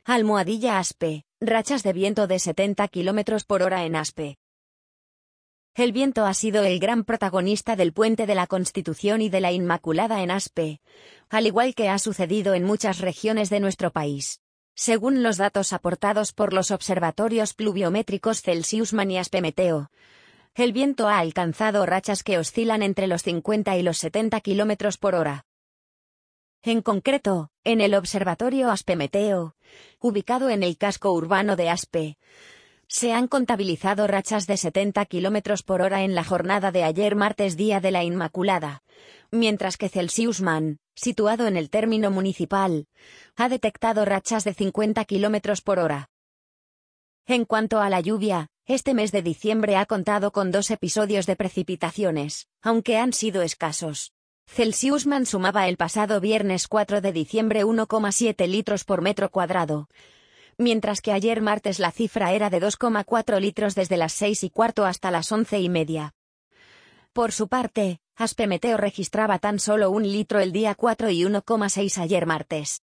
Almohadilla Aspe, rachas de viento de 70 km por hora en Aspe. El viento ha sido el gran protagonista del Puente de la Constitución y de la Inmaculada en Aspe, al igual que ha sucedido en muchas regiones de nuestro país. Según los datos aportados por los observatorios pluviométricos Celsiusman y Aspemeteo, el viento ha alcanzado rachas que oscilan entre los 50 y los 70 km por hora. En concreto, en el observatorio Aspemeteo, ubicado en el casco urbano de Aspe, se han contabilizado rachas de 70 km por hora en la jornada de ayer martes día de la Inmaculada, mientras que Celsiusman, situado en el término municipal, ha detectado rachas de 50 km por hora. En cuanto a la lluvia, este mes de diciembre ha contado con 2 episodios de precipitaciones, aunque han sido escasos. Celsiusman sumaba el pasado viernes 4 de diciembre 1,7 litros por metro cuadrado, mientras que ayer martes la cifra era de 2,4 litros desde las 6:15 hasta las 11:30. Por su parte, Aspemeteo registraba tan solo 1 litro el día 4 y 1,6 ayer martes.